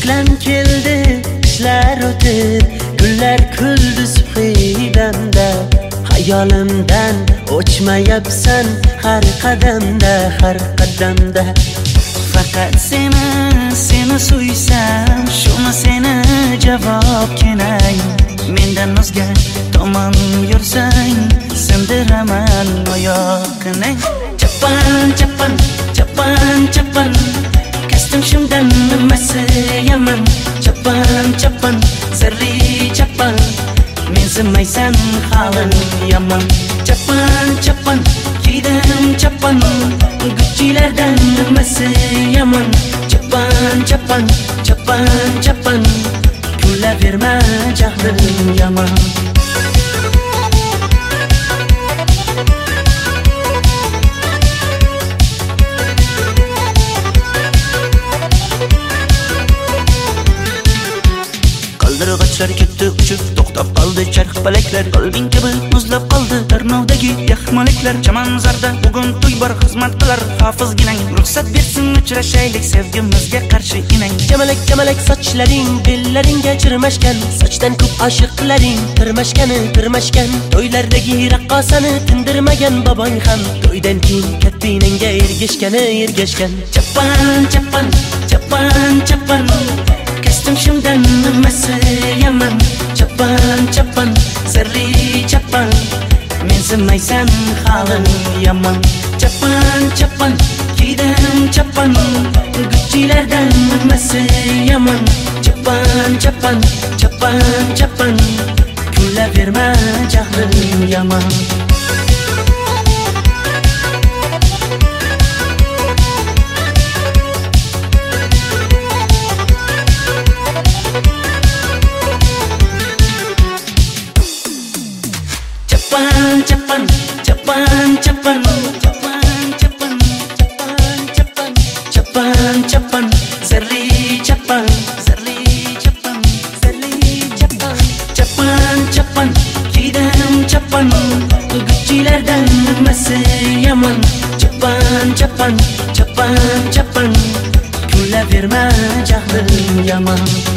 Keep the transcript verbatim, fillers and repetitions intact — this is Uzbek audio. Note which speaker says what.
Speaker 1: Qishlam keldi, qishlar o'tib, gullar kuldi subhidamda. Hayolimdan o'chmayapsan har qadamda, har qadamda.
Speaker 2: Faqat seni, seni suysam, shuni seni javob kenay. Mendan o'zga tomon yursang, sindiraman oyoqni. Chapan, chapan, chapan, chapan, kastim shundan nimasi yaman. Chapan, chapan, sirri chapan, mensimaysan halim yaman. Chapan, chapan, kiydim chapan, Gucci'lardan nimasi yaman. Chapan, chapan, chapan, chapan, kulaverma jahlim yaman. Qaldirg'ochlar ketdi uchib, to'xtab qoldi charx palaklar. Qalbing kabi muzlab qoldi tarnovdagi yaxmaliklar. Chamanzarda bugun to'y bor, xizmat qilar hofizginang. Ruxsat bersin uchrashaylik, sevgimizga qarshi inang.
Speaker 1: Jamalak jamalak sochlaring, bellaringga chirmashgan, sochdan ko'p oshiqlaring tirmashgani tirmashgan. To'ylardagi raqqosani tindirmagan bobong ham, to'ydan keyin kattinanga ergashgani ergashgan.
Speaker 2: Chapan, chapan, chapan, chapan, kastim shundan nimasi yaman. Chapan, chapan, sirri chapan, mensimaysan halim yaman. Chapan, chapan, kiydim chapan, Gucci'lardan nimasi yaman. Chapan, chapan, chapan, chapan, kulaverma jahlim yaman. Chapan, chapan, chapan, chapan, chapan, chapan, chapan, chapan, chapan, sirri chapan, sirri chapan, sirri chapan. Chapan, chapan, kiydim chapan, Gucci'lardan nimasi yaman. Chapan, chapan, chapan, chapan, kulaverma jahlim yaman.